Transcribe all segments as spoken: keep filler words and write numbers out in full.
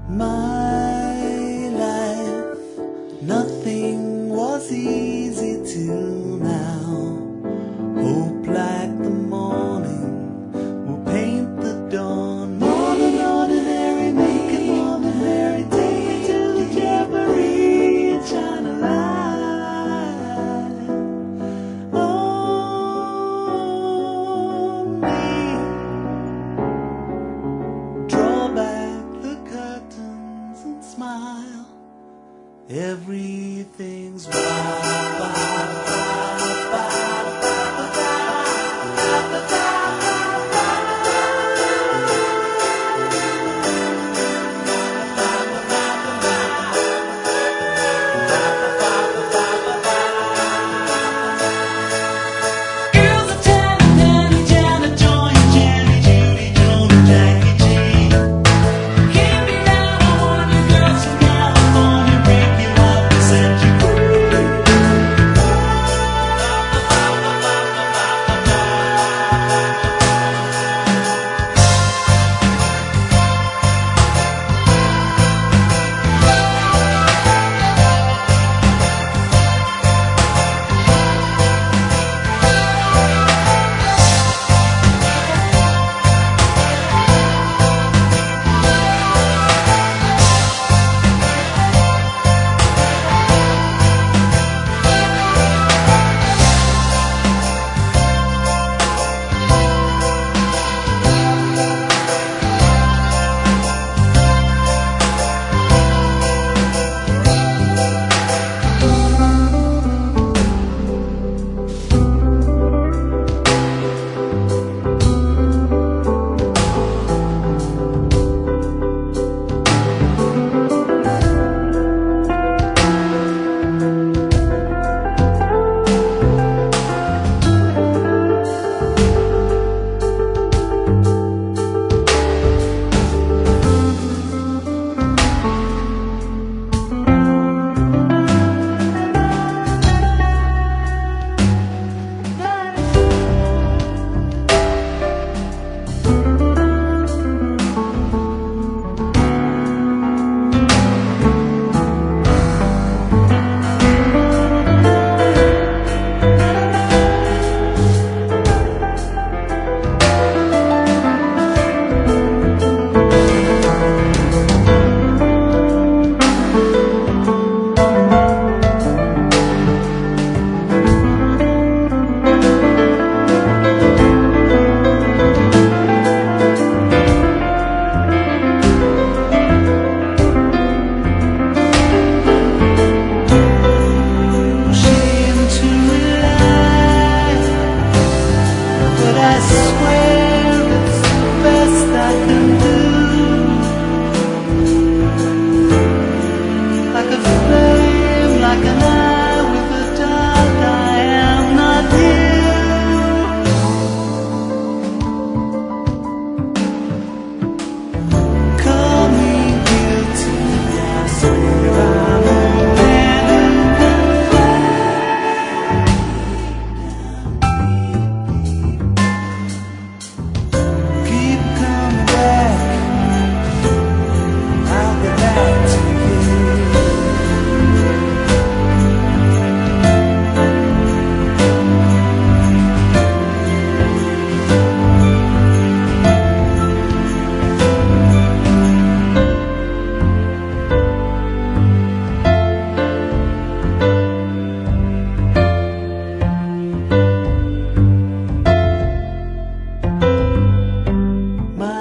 My life, nothing was easy till now. Hope like the morning will paint the dawn. More than ordinary, make it more than merry. Take me to the jamboree and shine a light on me. Draw back the curtains and smile. Everything's wild, wild, wild, wild.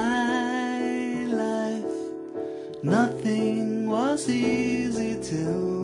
Nothing was easy till